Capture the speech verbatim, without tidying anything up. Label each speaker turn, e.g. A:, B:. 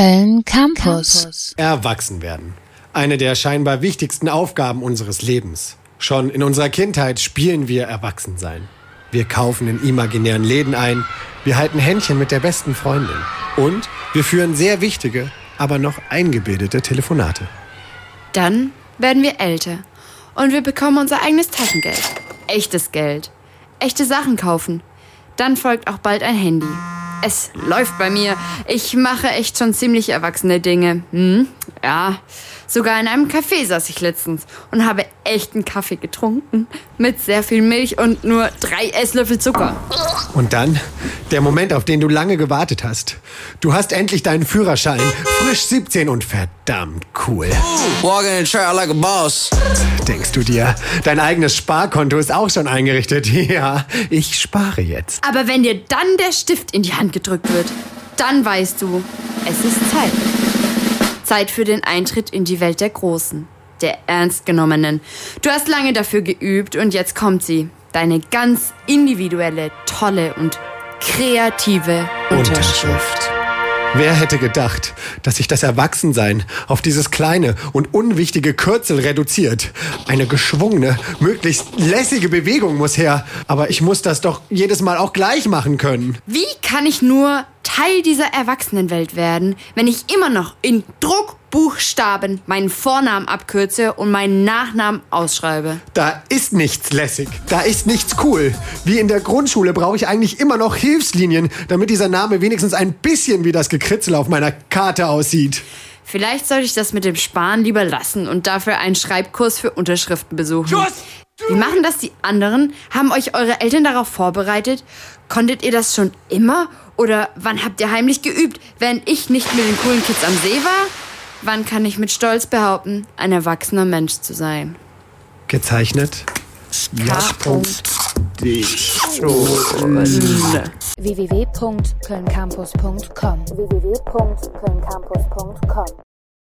A: Köln Campus.
B: Erwachsen werden. Eine der scheinbar wichtigsten Aufgaben unseres Lebens. Schon in unserer Kindheit spielen wir Erwachsensein. Wir kaufen in imaginären Läden ein, wir halten Händchen mit der besten Freundin. Und wir führen sehr wichtige, aber noch eingebildete Telefonate.
C: Dann werden wir älter und wir bekommen unser eigenes Taschengeld. Echtes Geld. Echte Sachen kaufen. Dann folgt auch bald ein Handy. Es läuft bei mir. Ich mache echt schon ziemlich erwachsene Dinge. Hm, ja, sogar in einem Café saß ich letztens und habe echten Kaffee getrunken. Mit sehr viel Milch und nur drei Esslöffel Zucker.
B: Und dann der Moment, auf den du lange gewartet hast. Du hast endlich deinen Führerschein, frisch siebzehn und verdammt cool.
D: Walking in the chair like a boss.
B: Denkst du dir, dein eigenes Sparkonto ist auch schon eingerichtet? Ja, ich spare jetzt.
C: Aber wenn dir dann der Stift in die Hand gedrückt wird, dann weißt du, es ist Zeit. Zeit für den Eintritt in die Welt der Großen, der Ernstgenommenen. Du hast lange dafür geübt und jetzt kommt sie. Deine ganz individuelle, tolle und kreative Unterschrift.
B: Unterschrift. Wer hätte gedacht, dass sich das Erwachsensein auf dieses kleine und unwichtige Kürzel reduziert? Eine geschwungene, möglichst lässige Bewegung muss her. Aber ich muss das doch jedes Mal auch gleich machen können.
C: Wie kann ich nur Teil dieser Erwachsenenwelt werden, wenn ich immer noch in Druckbuchstaben meinen Vornamen abkürze und meinen Nachnamen ausschreibe?
B: Da ist nichts lässig. Da ist nichts cool. Wie in der Grundschule brauche ich eigentlich immer noch Hilfslinien, damit dieser Name wenigstens ein bisschen wie das Gekritzel auf meiner Karte aussieht.
C: Vielleicht sollte ich das mit dem Sparen lieber lassen und dafür einen Schreibkurs für Unterschriften besuchen.
B: Just
C: Wie machen das die anderen? Haben euch eure Eltern darauf vorbereitet? Konntet ihr das schon immer? Oder wann habt ihr heimlich geübt, während ich nicht mit den coolen Kids am See war? Wann kann ich mit Stolz behaupten, ein erwachsener Mensch zu sein?
B: Gezeichnet?
C: K.
B: D.
A: w w w punkt köln campus punkt com w w w punkt köln campus punkt com